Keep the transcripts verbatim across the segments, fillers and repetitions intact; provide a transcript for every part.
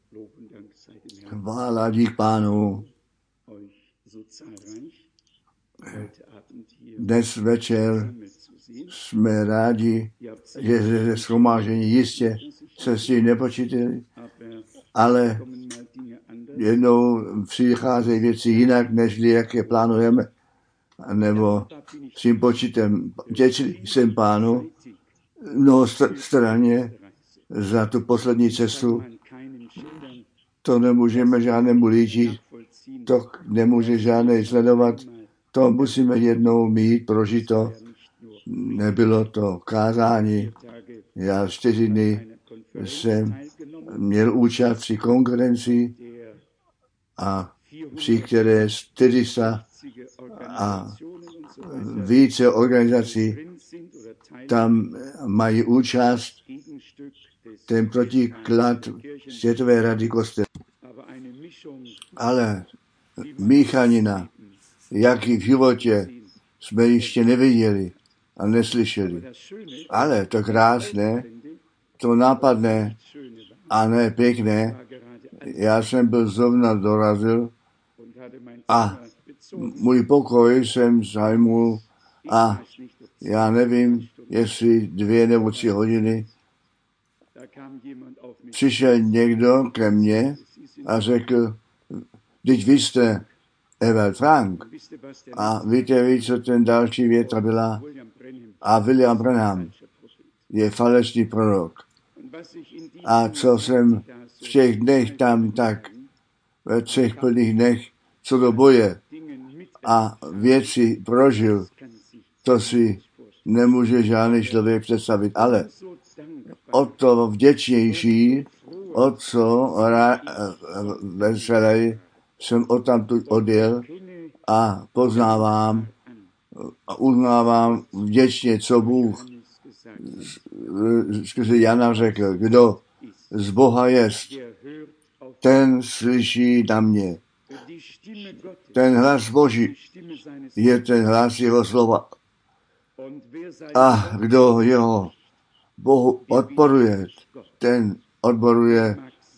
Chvála dík Pánu. Dnes večer jsme rádi, že ze shromáždění jistě se s tím nepočítali, ale jednou přicházejí věci jinak, než jak je plánujeme, nebo s tím počítem. Děčil jsem Pánu mnoho straně za tu poslední cestu. To nemůžeme žádnému líčit, to nemůže žádný sledovat, to musíme jednou mít prožito. Nebylo to kázání. Já čtyři dny jsem měl účast při konferenci, a při které čtyři sta a více organizací tam mají účast, ten protiklad Světové rady kostel. Ale míchanina, jaký v životě jsme ještě neviděli a neslyšeli. Ale to krásné, to nápadné a ne pěkné. Já jsem byl zrovna dorazil a můj pokoj jsem zajmul a já nevím, jestli dvě nebo tři hodiny přišel někdo ke mně a řekl, teď vy jste Ewald Frank a víte vy, co ten další věta byla? A William Branham je falešný prorok. A co jsem v těch dnech tam tak, ve třech plných dnech, co do boje a věci prožil, to si nemůže žádný člověk představit. Ale o to vděčnější, o co veselej jsem odtamtud odjel a poznávám a uznávám vděčně, co Bůh skrze Jana řekl, kdo z Boha jest, ten slyší na mě. Ten hlas Boží je ten hlas jeho slova. A kdo jeho Bohu odporuje, ten odporuje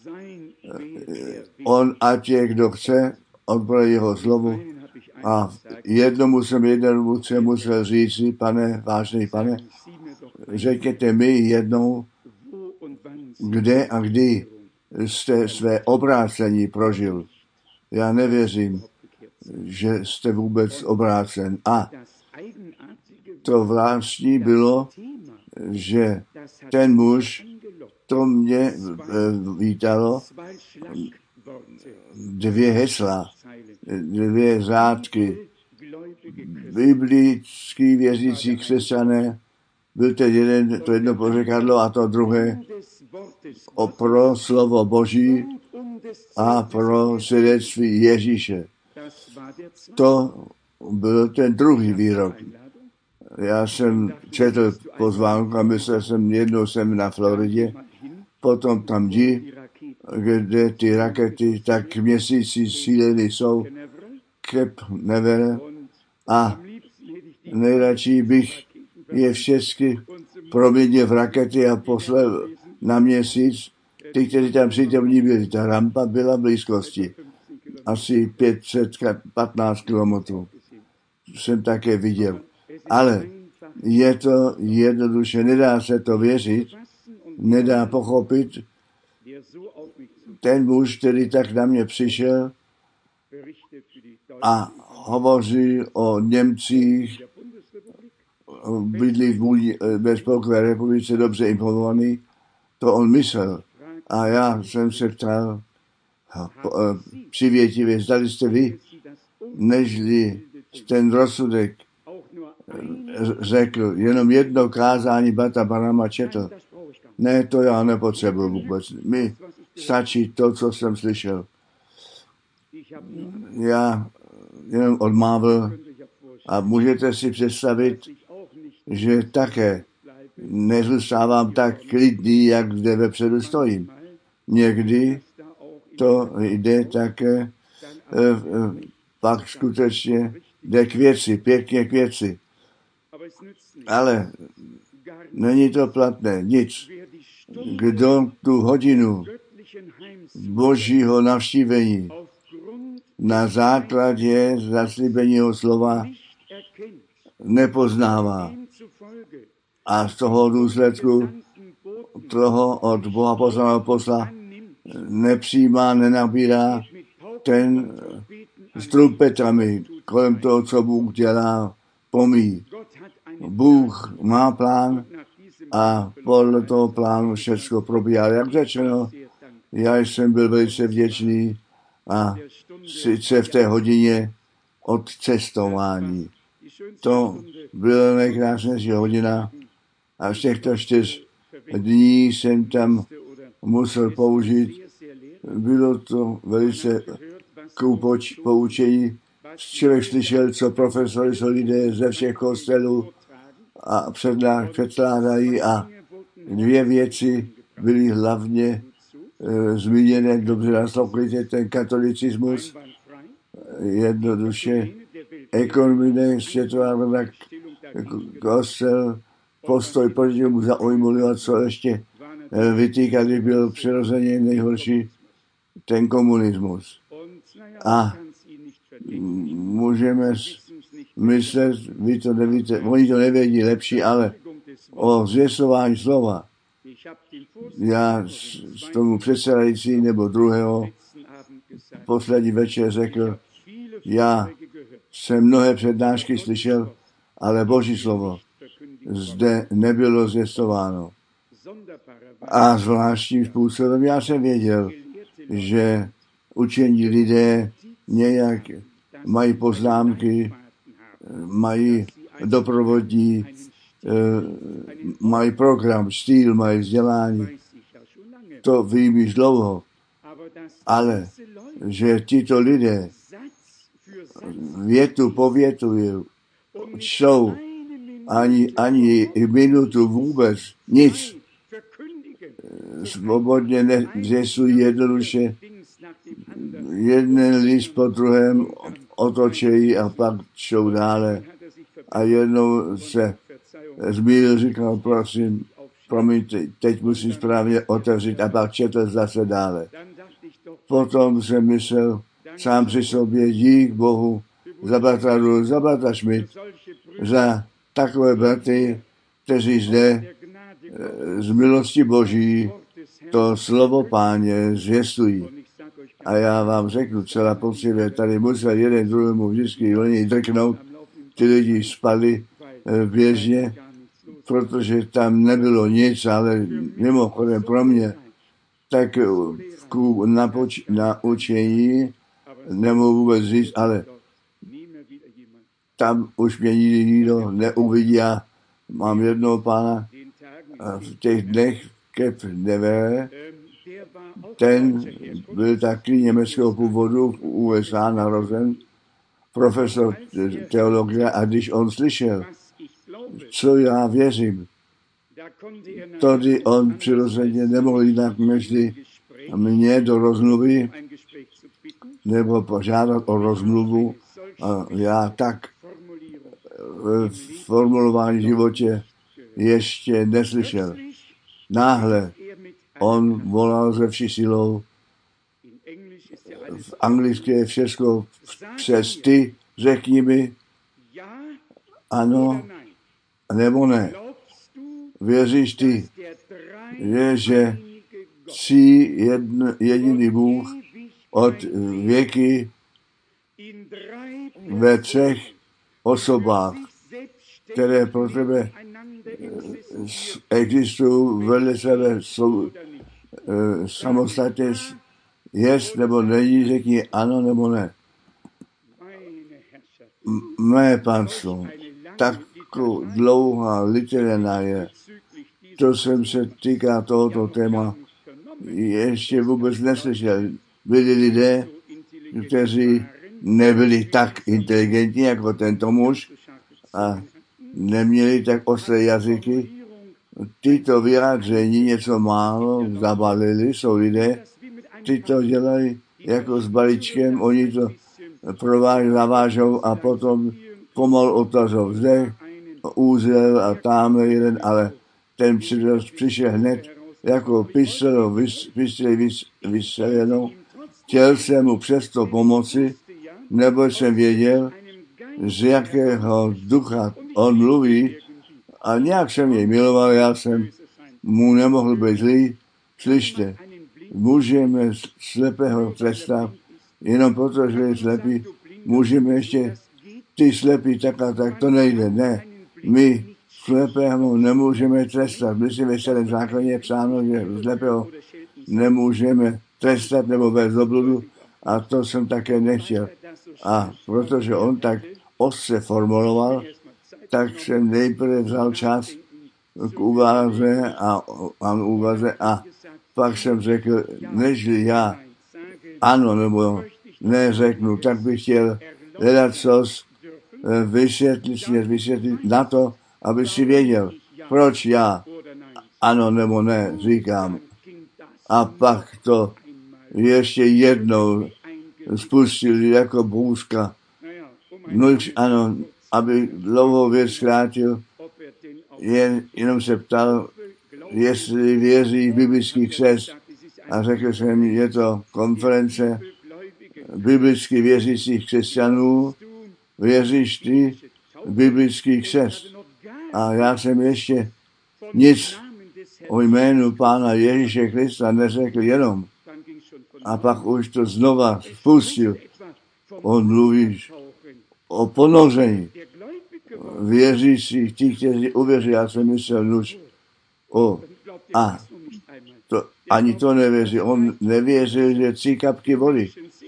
on, ať je kdo chce, odporuje jeho slovu. A jednomu jsem jednomu musel říci, pane, vážný pane, řekněte mi jednou, kde a kdy jste své obrácení prožil. Já nevěřím, že jste vůbec obrácen. A to zvláštní bylo, že ten muž, to mě vítalo, dvě hesla, dvě řádky. Biblický věřící křesťané, byl to jeden, to jedno pořekadlo a to druhé o pro slovo Boží a pro svědectví Ježíše. To byl ten druhý výrok. Já jsem četl pozvánku a myslel jsem, jednou jsem na Floridě, potom tam jdi, kde ty rakety tak měsíci síleny jsou, Cape Canaveral, a nejradši bych je všechny proměnil v rakety a poslal na měsíc. Ty, kteří tam přítomní byli, ta rampa byla v blízkosti. Asi pět set patnáct kilometrů. Jsem také viděl. Ale je to jednoduše, nedá se to věřit, nedá pochopit. Ten muž, který tak na mě přišel a hovoří o Němcích, bydlí ve Spolkové republice, dobře informovaný, to on myslel. A já jsem se ptal přivětivě, zdali jste vy, nežli ten rozsudek řekl, jenom jedno kázání Bratra Branhama četl. Ne, to já nepotřebuji vůbec. Mi stačí to, co jsem slyšel. Já jenom odmávil a můžete si představit, že také nezůstávám tak klidný, jak zde vepředu stojím. Někdy to jde také pak skutečně jde k věci, pěkně k věci. Ale není to platné, nic. Kdo tu hodinu Božího navštívení na základě zaslíbeného slova nepoznává. A z toho důsledku toho od Boha poslaného posla nepřijímá, nenabírá ten s trumpetami kolem toho, co Bůh dělá, pomí. Bůh má plán a podle toho plánu všechno probíhá. Jak řečeno, já jsem byl velice vděčný a sice v té hodině od cestování. To byla nejkrásnější hodina a z těchto čtyř dní jsem tam musel použít. Bylo to velice koupoč poučení. Člověk slyšel, co profesory jsou lidé ze všech kostelů a předkládají a dvě věci byly hlavně e, zmíněné, dobře naslouchejte, ten katolicismus, jednoduše ekonomie, světová rada, kostel, postoj proti němu zaujmuli a co ještě vytýkali, byl přirozeně nejhorší ten komunismus. A můžeme myslet, vy to nevíte, oni to nevědí lepší, ale o zvěstování slova. Já s tomu předsedající nebo druhého poslední večer řekl, já jsem mnohé přednášky slyšel, ale Boží slovo zde nebylo zvěstováno. A zvláštním způsobem já jsem věděl, že učení lidé nějak mají poznámky, mají doprovodní, mají program, styl, mají vzdělání. To vím již dlouho. Ale že tito lidé větu po větu čtou ani, ani minutu vůbec nic. Svobodně nezvěstují jednoduše jeden list po druhém otočejí a pak šou dále. A jednou se zmínil, říkal, prosím, promiňte, teď musím správně otevřít a pak četl zase dále. Potom jsem myslel sám při sobě, dík Bohu, za bratra, za bratra Schmidt, za takové braty, kteří zde z milosti Boží to slovo Páně zvěstují. A já vám řeknu celá poctivě, tady musel jeden druhému vždycky do něj drknout, ty lidi spali běžně, protože tam nebylo nic, ale mimochodem pro mě, tak na, poč- na učení nemohu vůbec říct, ale tam už mě nikdo neuvidí. Já mám jednoho pána v těch dnech Kep Neve, ten byl taky německého původu v U S A narozen, profesor teologie, a když on slyšel, co já věřím, tady on přirozeně nemohl jinak než mě do rozmluvy nebo požádat o rozmluvu. A já tak v formulování životě ještě neslyšel. Náhle on volal ze vší silou, v anglické všechno přes ty, řekni mi ano nebo ne. Věříš ty, že, že jsi jedn, jediný Bůh od věky ve třech osobách, které pro tebe existují vedle sebe, jsou e, samostatně, jest nebo není, řekni ano nebo ne. M- mé pánstvo, tak dlouhá literárna je, to jsem se týká tohoto téma, ještě vůbec neslyšel. Byli lidé, kteří nebyli tak inteligentní jako tento muž a neměli tak ostré jazyky. Tyto vyjádření něco málo zabalili, jsou lidé, ty to dělají jako s balíčkem, oni to prováž, zavážou a potom pomalu otazou zde, úzel a tam jeden, ale ten přišel hned jako pistoli vystřelenou. Chtěl jsem mu přesto pomoci, nebo jsem věděl, z jakého ducha on mluví, a nějak jsem jej miloval, já jsem mu nemohl být zlý. Slyšte, můžeme slepého trestat jenom proto, že je slepý, můžeme ještě ty slepý tak a tak, to nejde, ne. My slepého nemůžeme trestat. Myslím, ve starém zákoně je psáno, že slepého nemůžeme trestat nebo vést do bludu, a to jsem také nechtěl. A protože on tak ostře formuloval, tak jsem nejprve vzal čas k úvaze a, a úvaze a pak jsem řekl, než já ano nebo neřeknu, tak bych chtěl hledat cos vysvětlit, vysvětlit na to, aby si věděl, proč já ano nebo ne říkám. A pak to ještě jednou spustil jako bouřka. Nuž, ano, aby dlouhou věc zkrátil, jen, jenom se ptal, jestli věří v biblický křest. A řekl jsem, je to konference biblicky věřících křesťanů, věříš ty v biblický křest. A já jsem ještě nic o jménu Pána Ježíše Krista neřekl jenom. A pak už to znova spustil. On mluví o ponoření věřících, ti, kteří uvěří. Já jsem myslel, nuž, o, a to, ani to nevěří. On nevěřil, že tři kapky vody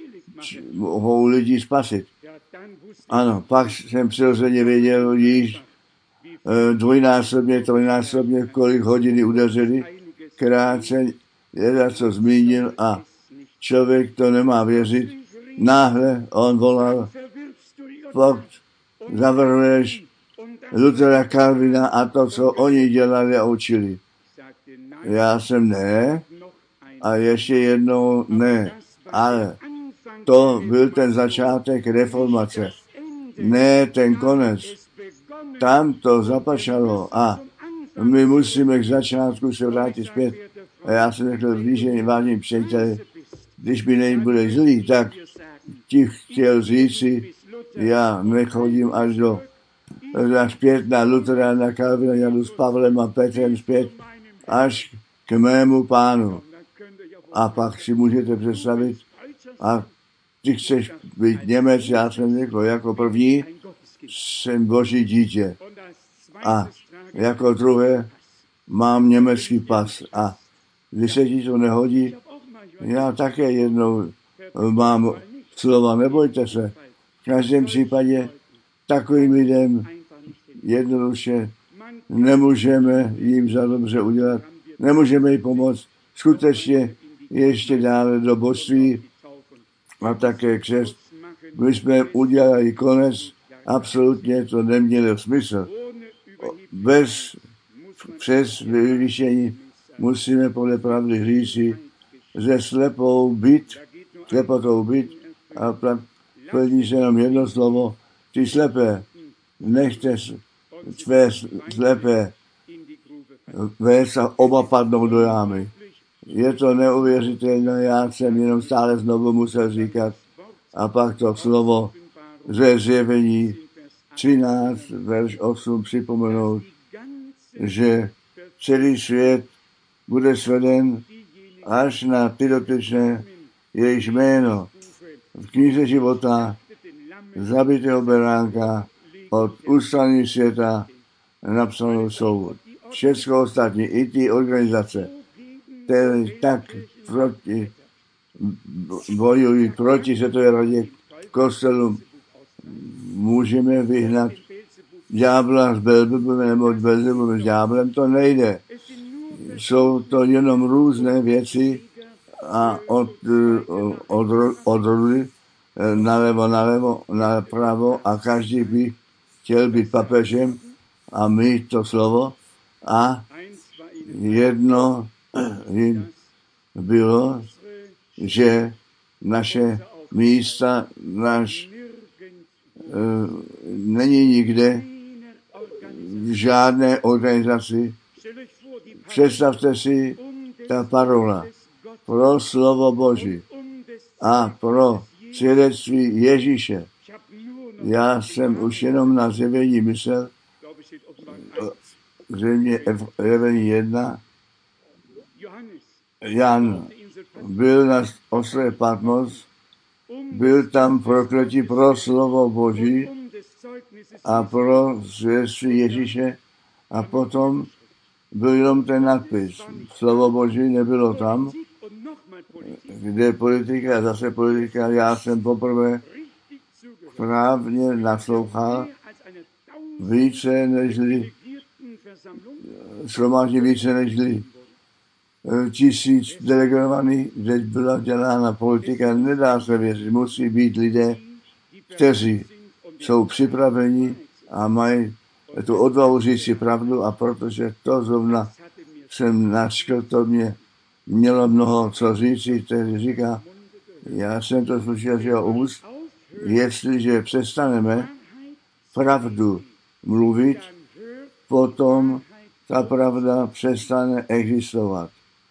mohou lidi spasit. Ano, pak jsem přirozeně věděl již dvojnásobně, trojnásobně, kolik hodiny udeřili. Krátce jeden co zmínil a člověk to nemá věřit. Náhle on volal, pokud zavrhuješ Luthera, Calvina a to, co oni dělali a učili. Já jsem ne a ještě jednou ne, ale to byl ten začátek reformace, ne ten konec. Tam to zapačalo a my musíme k začátku se vrátit zpět. A já jsem řekl, blíže vážení příteli, když by nebude zlý, tak ti chtěl říci, já nechodím až do až zpět na Luthera, na Calvina, jdu s Pavlem a Petrem zpět až k mému Pánu. A pak si můžete představit, a ty chceš být Němec, já jsem řekl, jako první jsem Boží dítě. A jako druhé mám německý pas. A když se ti to nehodí, já také jednou mám slova, nebojte se. V každém případě takovým lidem jednoduše nemůžeme jim za dobře udělat, nemůžeme jim pomoct. Skutečně ještě dále do božství a také křest. My jsme udělali konec, absolutně to nemělo smysl. Bez přes vyvýšení musíme podle pravdy říci, že slepou byt, slepotou byt a plní se jenom jedno slovo, ty slepé, nechte své slepé vést a oba padnou do jámy. Je to neuvěřitelné, já jsem jenom stále znovu musel říkat a pak to slovo ze Zjevení třináct, verš osm připomenout, že celý svět bude sveden až na ty dotyčné, jejich jméno v knize života zabitého beránka od ustaní světa napsanou jsou. Všechno ostatní, i ty organizace, které tak proti, bojují proti světové radě kostelu, můžeme vyhnat ďábla s Belzebubem nebo s Belzebubem s ďáblem, to nejde. Jsou to jenom různé věci a od, od, od rudy nalevo, nalevo, napravo a každý by chtěl být papežem a mít to slovo a jedno jim bylo, že naše místa, náš uh, není nikde v žádné organizaci. Představte si ta parola pro slovo Boží a pro svědectví Ježíše. Já jsem už jenom na zjevení myslel, zřejmě zjevení jedna. Jan byl na ostrově Patmos, byl tam prokletí pro slovo Boží a pro svědectví Ježíše a potom byl jenom ten nadpis. Slovo Boží nebylo tam, kde politika, zase politika, já jsem poprvé právně naslouchal více nežli, shromáždí více nežli tisíc delegovaných, kde byla dělána politika, nedá se věřit, musí být lidé, kteří jsou připraveni a mají tu odvahu říct si pravdu a protože to zrovna jsem načkl, to mě mělo mnoho co říct, který říká, já jsem to slyšel z jeho úst, jestliže přestaneme pravdu mluvit, potom ta pravda přestane existovat.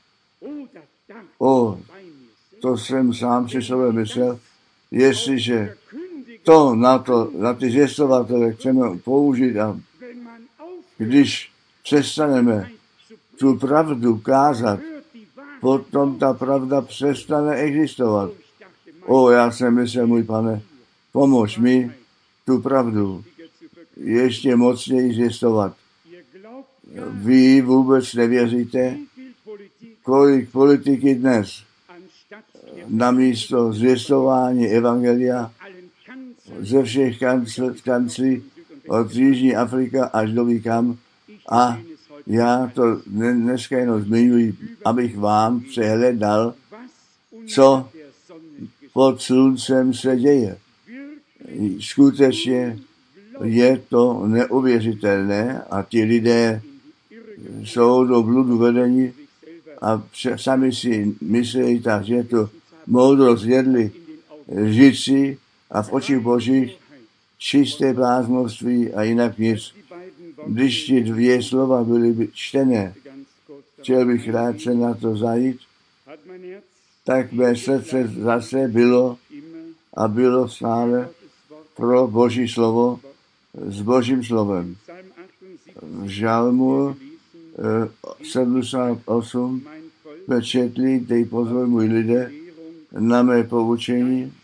O, to jsem sám při sobě myslel, jestliže to na, to, na ty zvěstovatele chceme použít a když přestaneme tu pravdu kázat, potom ta pravda přestane existovat. O, já jsem myslel, můj Pane, pomož mi tu pravdu ještě mocněji zvěstovat. Vy vůbec nevěříte, kolik politiky dnes namísto zvěstování evangelia ze všech kanclí od Jižní Afrika až do Vikam a já to dneska jenom zmiňuji, abych vám přehledal, co pod sluncem se děje. Skutečně je to neuvěřitelné a ti lidé jsou do bludu vedení a sami si myslí tak, že to moudrost jedli žici a v očích Božích čisté bláznovství a jinak nic. Když ti dvě slova byly čtené, chtěl bych rád se na to zajít, tak mé srdce zase bylo a bylo stále pro Boží slovo s Božím slovem. V Žalmu sedmdesát osm jsme četli, dej pozor můj lidé, na mé poučení,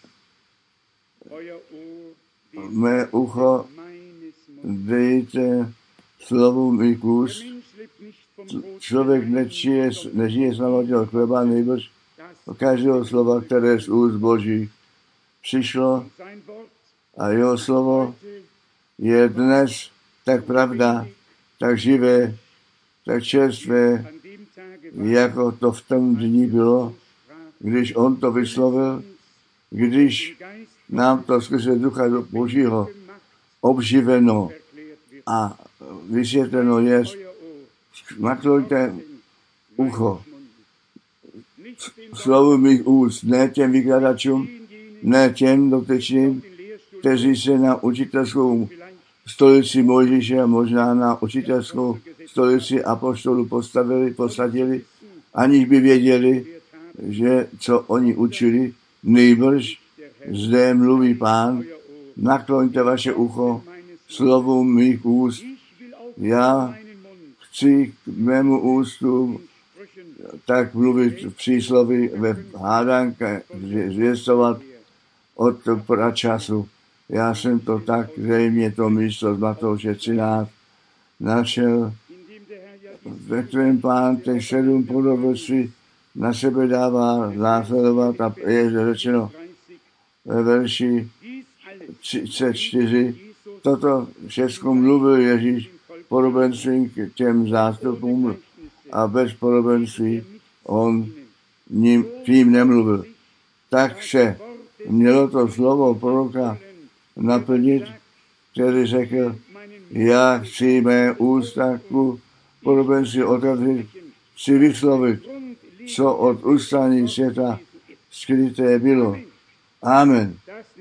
mé ucho dejte slovu mých úst. Člověk nečije, nežije samotného chleba, nejbrž každého slova, které z úst Boží přišlo a jeho slovo je dnes tak pravda, tak živé, tak čerstvé, jako to v tom dní bylo, když on to vyslovil, když nám to skrze Ducha Božího obživeno a vysvětleno je, naklojte ucho slovu mých úst, ne těm vykladačům, ne těm dotyčným, kteří se na učitelskou stolici Mojžíše a možná na učitelskou stolici apoštolů postavili, posadili, aniž by věděli, že co oni učili, nejbrž zde mluví Pán, nakloňte vaše ucho slovu mých úst. Já chci k mému ústu tak mluvit v přísloví ve hádanka, zvěstovat od pračasu. Já jsem to tak zřejmě to místo z Matouše třináct našel, ve kterém Pán těch sedm podobenství na sebe dává následovat a je řečeno ve verši třicet čtyři. Toto všechno mluvil Ježíš podobenstvím k těm zástupům a bez podobenství on ním, tím nemluvil. Takže mělo to slovo proroka naplnit, který řekl, já chci mé ústa ku podobenství otevřít, chci vyslovit, co od ustaní světa skryté bylo. Amen.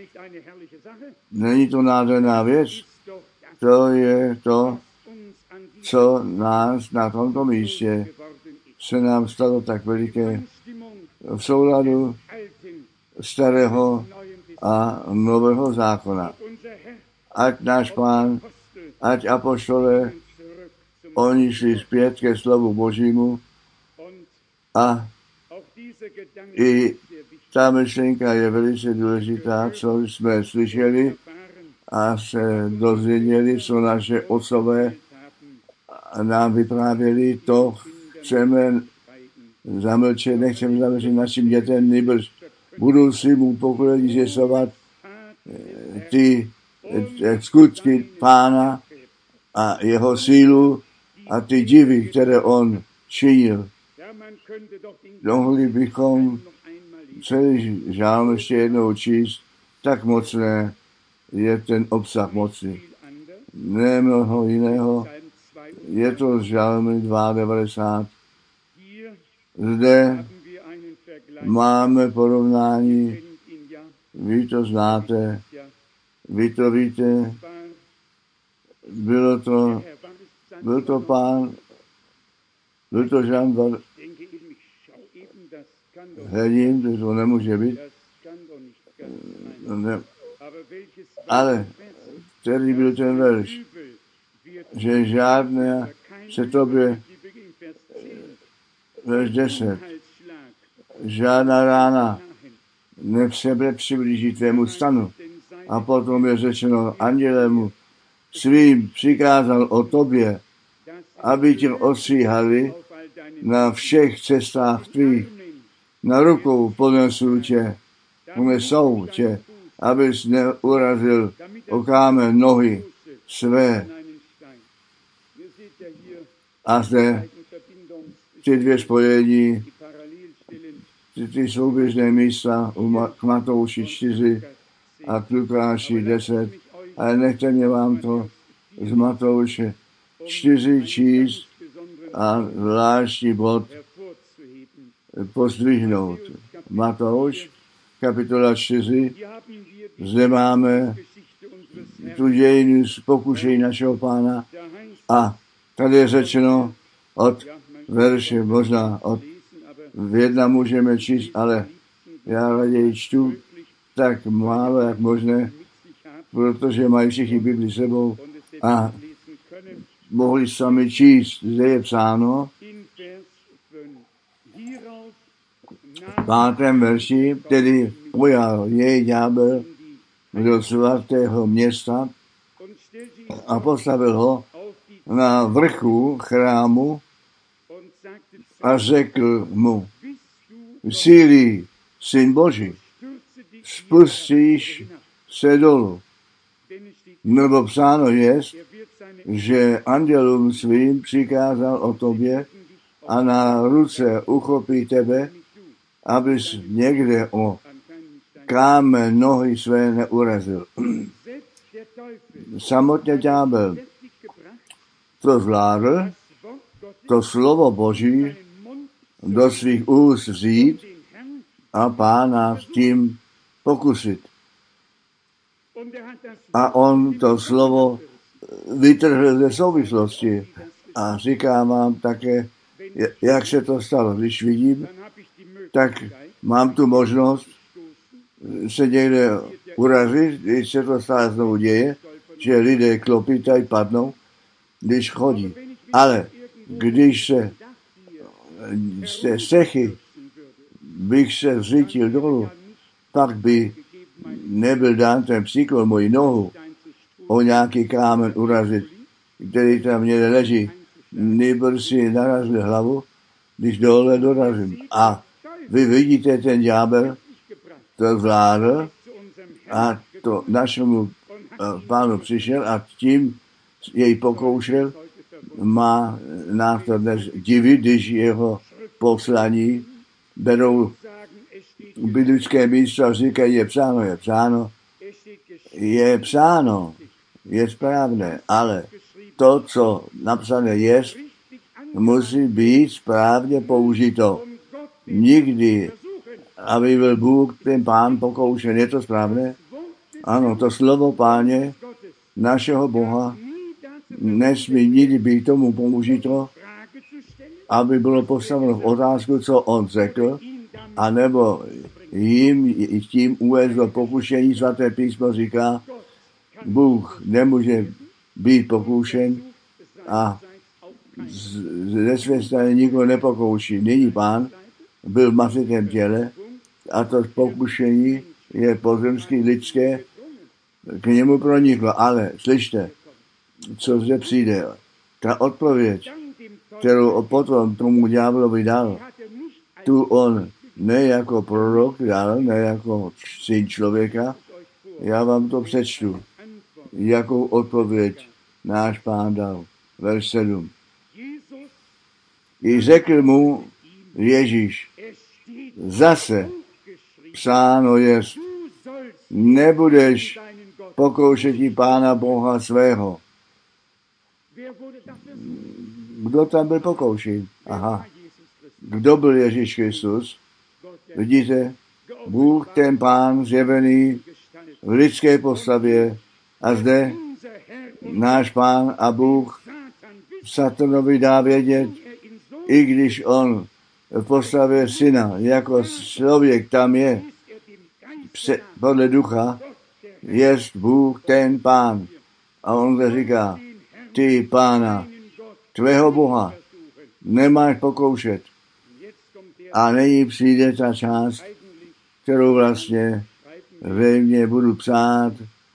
Není to nádherná věc? To je to, co nás na tomto místě se nám stalo tak veliké v souladu starého a nového zákona. Ať náš Pán, ať apoštole, oni šli zpět ke slovu Božímu a i ta myšlenka je velice důležitá, co jsme slyšeli a se dozvěděli, co naše otcové nám vyprávěli, to chceme zamlčet, nechceme zamlčet našim dětem, nebož budoucímu pokolení zvěstovat ty skutky Pána a jeho sílu a ty divy, které on činil. Mohli bychom celý žálm ještě jednou číst, tak mocné je ten obsah moci. Nemnoho jiného, je to z žálmy devadesát dva. Zde máme porovnání, vy to znáte, vy to víte, bylo to, byl to Pán, byl to Jean Hedin, to nemůže být, ne. Ale který byl ten verš, že žádné se tobě, verš deset, žádná rána nepřebe přiblíží tvému stanu. A potom je řečeno andělemu svým přikázal o tobě, aby tě ostříhali na všech cestách tvých. Na rukou ponesou tě, ponesou tě, abys neurazil o kámen nohy své. A zde ty dvě spojení, ty, ty souběžné místa k Matouši čtyři a k Lukáši deset, ale nechte mě vám to z Matouše čtyři číst a zvláštní bod pozdvihnout. Matouš, kapitola čtyři, zde máme tu dějinu z pokušení našeho Pána a tady je řečeno od verše, možná od v jedna můžeme číst, ale já raději čtu tak málo jak možné, protože mají všichni Bibli sebou a mohli sami číst. Zde je psáno v pátém verši, tedy pojal jej ďábel do svatého města a postavil ho na vrchu chrámu a řekl mu, sílí Syn Boží, spustíš se dolů. Nebo psáno je, že andělům svým přikázal o tobě a na ruce uchopí tebe, abys někde o kámen nohy své neurazil. Samotně ďábel to zvládl, to slovo Boží do svých úst vzít a Pána s tím pokusit. A on to slovo vytrhl ze souvislosti a říká vám také, jak se to stalo. Když vidím, tak mám tu možnost se někde urazit, když se to stále znovu děje, že lidé klopitají, padnou, když chodí. Ale když se z té střechy bych se zřítil dolů, pak by nebyl dán ten příklad moji nohu o nějaký kámen urazit, který tam někde leží. Nýbrž si narazil hlavu, když dole dorazím. A vy vidíte, ten ďábel to zvládl a to našemu uh, Pánu přišel a tím jej pokoušel. Má nás to dnes divit, když jeho poslání berou biblické místo a říkají, je psáno, je psáno, je psáno, je správné, ale to, co napsané je, musí být správně použito. Nikdy, aby byl Bůh, ten Pán pokoušen, je to správné? Ano, to slovo Páně, našeho Boha, nesmí nikdy být tomu použito, aby bylo postaveno v otázku, co on řekl, anebo jim tím uvést do pokušení. Svaté písmo říká, Bůh nemůže být pokoušen a ze své strany nikdo nepokouší. Nyní Pán byl v masitém těle a to pokušení je pozemské, lidské, k němu proniklo. Ale slyšte, co zde přijde. Ta odpověď, kterou potom tomu ďáblovi dal, tu on ne jako prorok dal, ne jako syn člověka. Já vám to přečtu. Jakou odpověď náš Pán dal. Verš sedm. I řekl mu Ježíš, zase psáno jest, nebudeš pokoušet Pána Boha svého. Kdo tam byl pokoušen? Aha. Kdo byl Ježíš Kristus? Vidíte, Bůh, ten Pán zjevený v lidské postavě a zde náš Pán a Bůh Satanovi dá vědět, i když on v postavě syna, jako člověk tam je, podle ducha, jest Bůh ten Pán. A on zde říká, ty Pána, tvého Boha, nemáš pokoušet. A nyní přijde ta část, kterou vlastně zřejmě budu psát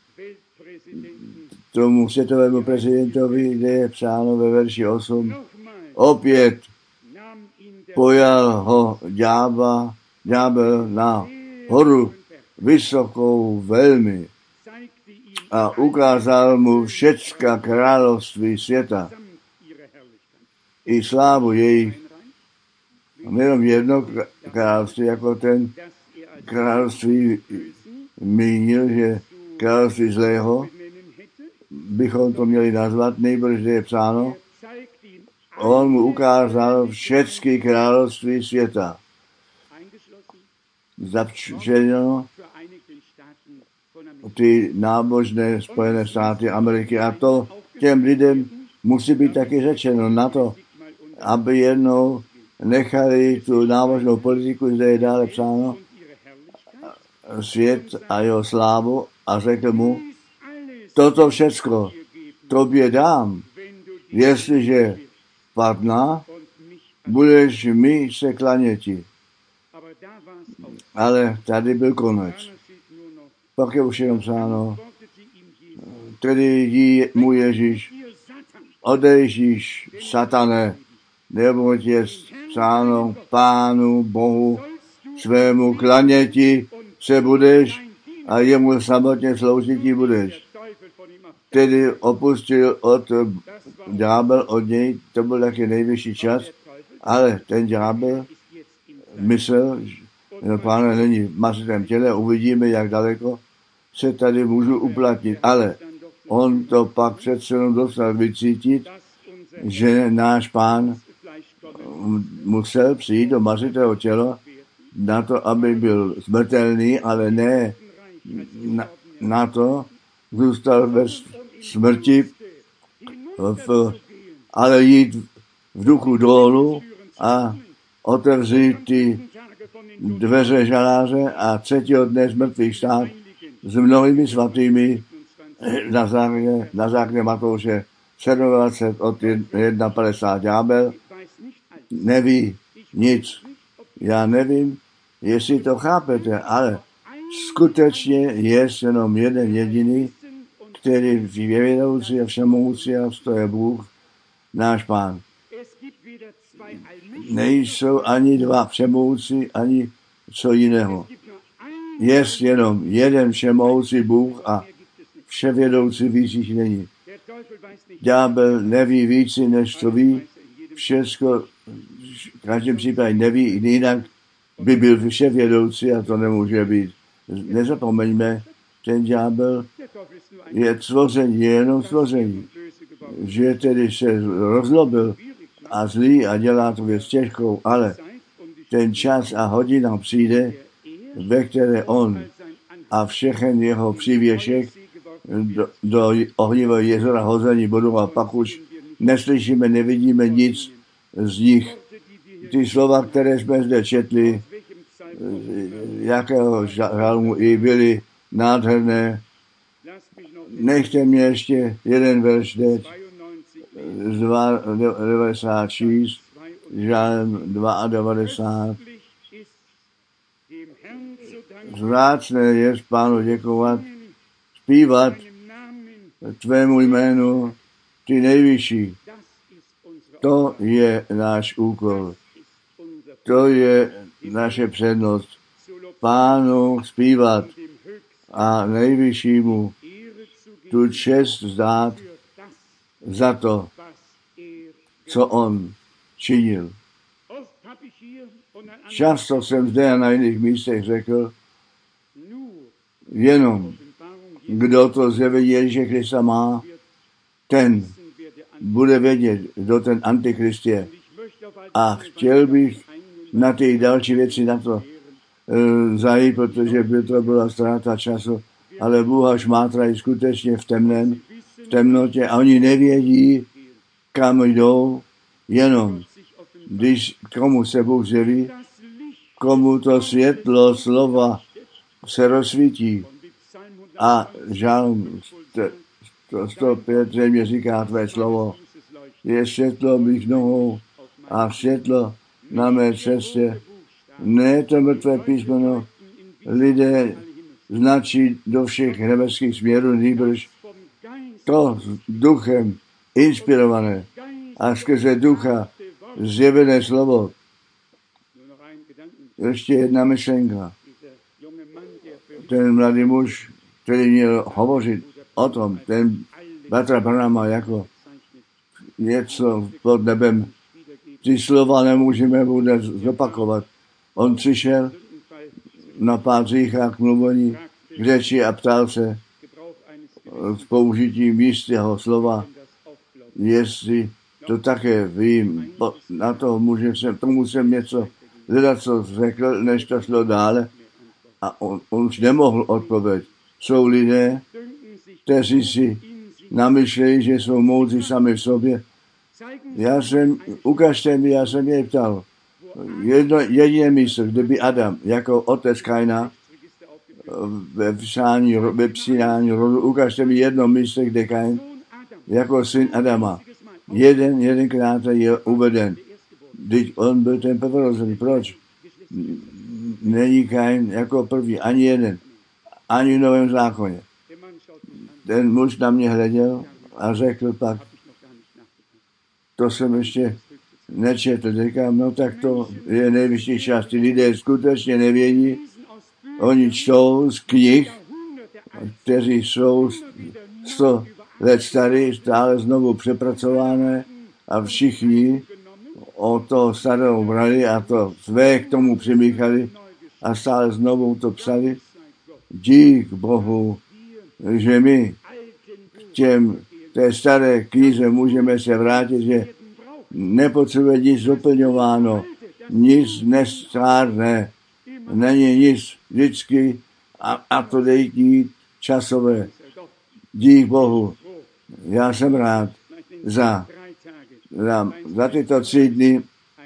tomu světovému prezidentovi, kde je psáno ve verši osm. Opět pojal ho ďába, ďábel na horu vysokou velmi a ukázal mu všecka království světa i slávu jejich. Nejenom jedno království, jako ten království mínil, že království zlého bychom to měli nazvat, nejbrž je psáno, on mu ukázal všechny království světa. Zapčeno ty nábožné Spojené státy Ameriky a to těm lidem musí být taky řečeno na to, aby jednou nechali tu nábožnou politiku, zde je dále psáno, svět a jeho slávu a řekl mu, toto všecko tobě dám, jestliže padná, budeš mi se klaněti. Ale tady byl konec. Pak je už jenom psáno, tedy jí mu Ježíš, odejžíš, satane, neboť je psáno Pánu Bohu svému klaněti se budeš a jemu samotně sloužití budeš. Tedy opustil od ďábel od něj, to byl taky nejvyšší čas, ale ten ďábel myslel, že Pán není v masitém těle, uvidíme, jak daleko se tady můžu uplatnit, ale on to pak přece jenom dostal vycítit, že náš Pán musel přijít do masitého těla na to, aby byl smrtelný, ale ne na, na to, zůstal ve smrti, v, ale jít v duchu dolů a otevřít ty dveře žaláře a třetího dne z mrtvých stát s mnohými svatými na základě, na základě Matouše dvacet sedm od jedna padesát ďábel neví nic. Já nevím, jestli to chápete, ale skutečně je jenom jeden jediný, který je vědoucí a všemohoucí a to je Bůh, náš Pán. Nejsou ani dva všemohoucí, ani co jiného. Je jenom jeden všemohoucí Bůh a vševědoucí víc jich není. Ďábel neví víc, než to ví. Všecko v každém případě neví, jinak by byl vševědoucí a to nemůže být. Nezapomeňme, ten ďábel je stvoření, je jenom stvoření. Že tedy se rozlobil a zlý a dělá tu věc těžkou, ale ten čas a hodina přijde, ve které on a všechen jeho přívěšek do, do ohnivého jezera hození budou a pak už neslyšíme, nevidíme nic z nich ty slova, které jsme zde četli, jakého žalmu i byly nádherné. Nechte mě ještě jeden verš teď, z devadesát šest, žalm devadesát dva. Vzácné je Pánu děkovat, zpívat tvému jménu, ty nejvyšší. To je náš úkol. To je naše přednost. Pánu zpívat a nejvyššímu tu čest vzdát za to, co on činil. Často jsem zde a na jiných místech řekl, jenom kdo to zjevení Ježíše Krista má, ten bude vědět, kdo ten antikrist je. A chtěl bych na ty další věci na to e, zajít, protože by to byla ztráta času, ale Bůh šmátrají skutečně v temném, v temnotě a oni nevědí, kam jdou, jenom když komu se Bůh zjeví, komu to světlo slova se rozsvítí. A žalm sto pět zřejmě říká tvé slovo, je světlo mých nohou a světlo na mé cestě. Ne to mrtvé písmeno, lidé značí do všech nebeských směrů, nýbrž to duchem inspirované a skrze ducha zjevené slovo. Ještě jedna myšlenka. Ten mladý muž, který měl hovořit o tom, ten Bratra Branhama jako něco pod nebem, ty slova nemůžeme vůbec zopakovat. On přišel na pár říchách mluvení k řeči a ptal se s použitím jistého slova, jestli to také vím. Na to může se, tomu jsem něco hledat, co řekl, než to šlo dále. A on, on už nemohl odpovědět. Jsou lidé, kteří si namyšlejí, že jsou moudří sami v sobě. Já jsem, ukažte mi, já jsem jej ptal. Jedno, jediné místo, kde by Adam jako otec Kaina ve psání, ve psání rodu, ukažte mi jedno místo, kde Kain jako syn Adama. Jeden, jedenkrát je uveden. Když on byl ten prvorozený. Proč? Není Kain jako první, ani jeden, ani v Novém zákoně. Ten muž na mě hleděl a řekl pak, to jsem ještě nečetl. Říkám, no tak to je nejvyšší čas. Ty lidé skutečně nevědí. Oni čtou z knih, kteří jsou sto let starý, stále znovu přepracované a všichni o to starou brali a to své k tomu přimíchali a stále znovu to psali. Dík Bohu, že my k těm té staré knize můžeme se vrátit, že nepotřebuje nic doplňováno, nic nestárné, není nic vždycky up-to-date časové. Dík Bohu, já jsem rád za, za, za tyto tři dny.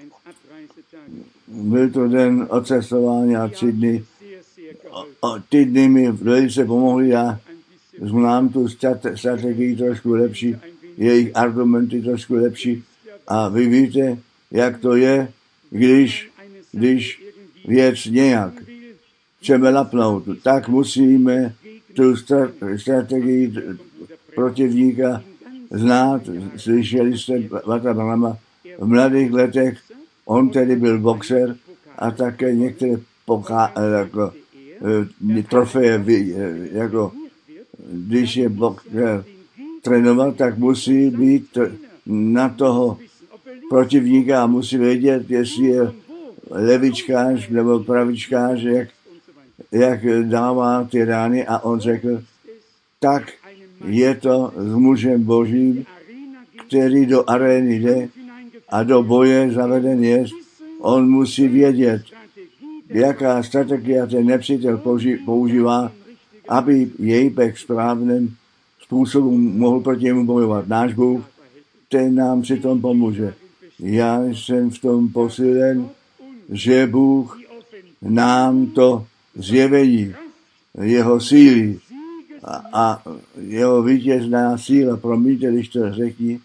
Byl to den odcestování a tři dny. O, o, ty dny mi velice pomohly, já znám tu strategii trošku lepší, jejich argumenty trošku lepší a vy víte, jak to je, když, když věc nějak chceme lapnout, tak musíme tu strategii protivníka znát. Slyšeli jste Bratra Branhama v mladých letech, on tedy byl boxer a také některé pochá, jako, trofeje, jako když je boxer trénoval, tak musí být na toho protivníka a musí vědět, jestli je levičkář nebo pravičkář, jak, jak dává ty rány a on řekl, tak je to s mužem Božím, který do arény jde a do boje zaveden je. On musí vědět, jaká strategie ten nepřítel používá, aby jej pek správným způsobem mohl proti němu bojovat. Náš Bůh, ten nám při tom pomůže. Já jsem v tom posílen, že Bůh nám to zjevení, jeho síly a, a jeho vítězná síla, promiňte, když to řekni,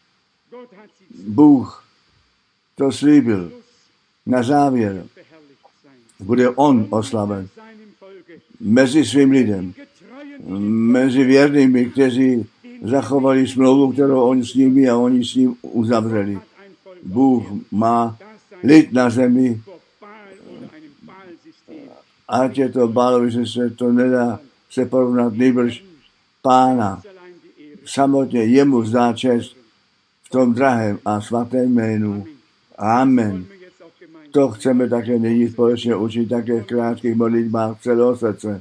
Bůh to slíbil. Na závěr bude on oslaven mezi svým lidem, mezi věrnými, kteří zachovali smlouvu, kterou on s nimi a oni s ním uzavřeli. Bůh má lid na zemi, ať je to Bálovi, že se to nedá se porovnat, nejbrž Pána. Samotně jemu zdá čest v tom drahém a svatém jménu. Amen. To chceme také nyní společně učit také v krátkých modlitbách celého srdce.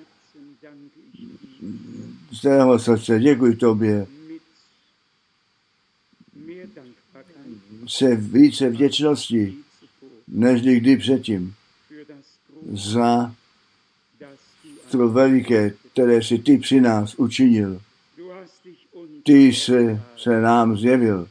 Z celého srdce děkuji tobě. Se více vděčnosti, než kdy předtím, za to veliké, které si ty při nás učinil. Ty se, se nám zjevil.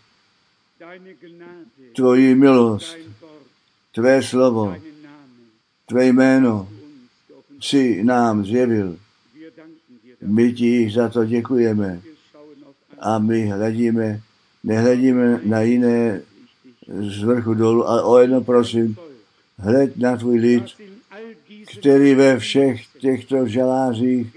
Tvoji milost, tvé slovo, tvé jméno si nám zjevil. My ti za to děkujeme. A my hledíme, nehledíme na jiné z vrchu dolů, ale o jedno prosím, hled na tvůj lid, který ve všech těchto žalářích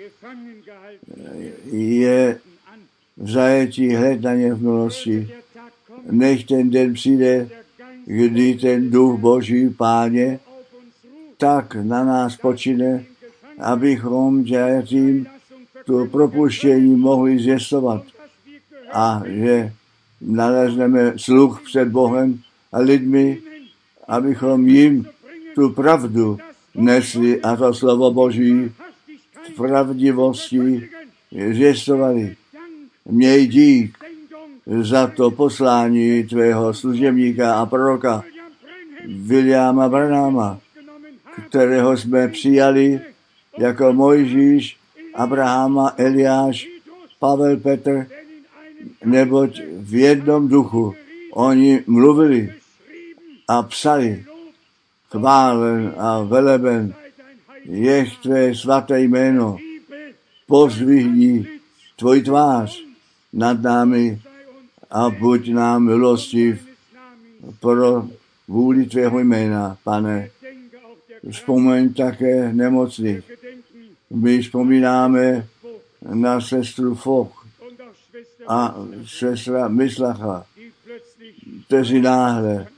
je v zajetí, hled na ně v milosti. Nech ten den přijde, kdy ten duch Boží, Páně, tak na nás počine, abychom tím to propuštění mohli zjistovat a že nalezneme sluch před Bohem a lidmi, abychom jim tu pravdu nesli a to slovo Boží v pravdivosti zjistovali. Měj dík za to poslání tvého služebníka a proroka Williama Branhama, kterého jsme přijali jako Mojžíš, Abrahama, Eliáš, Pavel, Petr, neboť v jednom duchu oni mluvili a psali, chválen a veleben je tvé svaté jméno, pozvihni tvoj tvář nad námi a buď nám milostiv pro vůli tvého jména, Pane. Vzpomeň také nemocných. My vzpomínáme na sestru Foch a sestra Mislacha, kteří náhle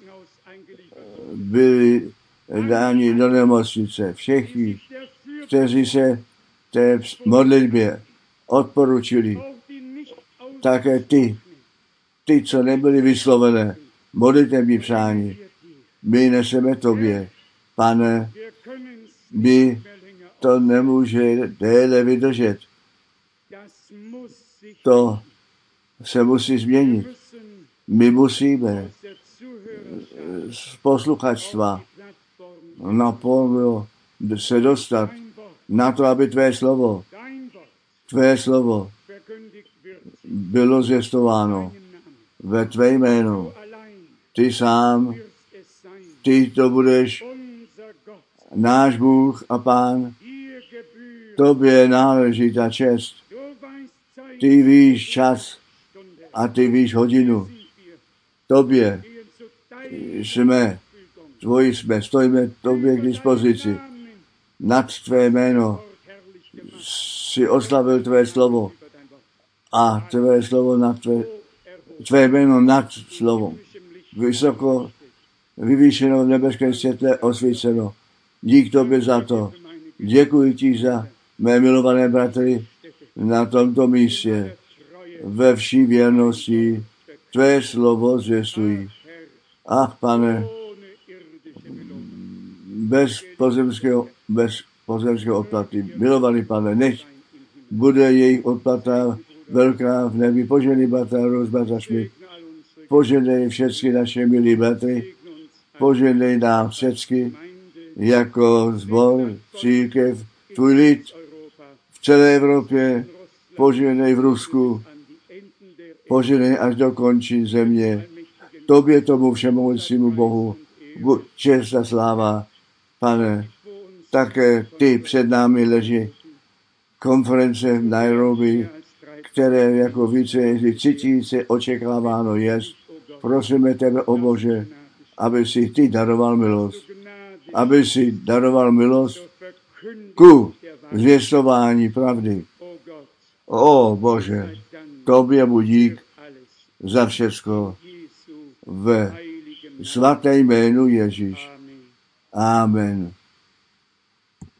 byli dáni do nemocnice. Všichni, kteří se té modlitbě odporučili, také ty, ty, co nebyly vyslovené, modlitební přání, my neseme tobě, Pane, my to nemůže déle vydržet. To se musí změnit. My musíme z posluchačstva na pol se dostat na to, aby tvé slovo, tvé slovo bylo zjistováno ve tvé jménu. Ty sám, ty to budeš náš Bůh a Pán. Tobě náleží ta čest. Ty víš čas a ty víš hodinu. Tobě jsme, tvoji jsme, stojíme tobě k dispozici. Nad tvé jméno si oslavil tvé slovo a tvé slovo nad tvé, tvé jméno nad slovom. Vysoko vyvýšeno v nebeském světle osvíceno. Dík tobě za to. Děkuji ti za mé milované bratry na tomto místě. Ve vší věrnosti tvé slovo zvěstují. Ach, Pane, bez pozemského, bez pozemského odplaty. Milovaný Pane, nech bude jejich odplata velká v nebi. Poženej bratra Rose, bratra Schmidt. Poženej všechny naše milí bratry. Poženej nám všechny jako zbor, církev, tvůj lid v celé Evropě. Poženej v Rusku. Poženej až do končin země. tobě tomu všemohoucímu Bohu, buď čest a sláva, Pane, také ty před námi leží konference v Nairobi, které jako více než tři tisíce očekáváno je. Prosíme tebe, o Bože, aby si ty daroval milost, aby si daroval milost ku zvěstování pravdy. O Bože, tobě buď dík za všecko ve svaté jménu Ježíš. Amen.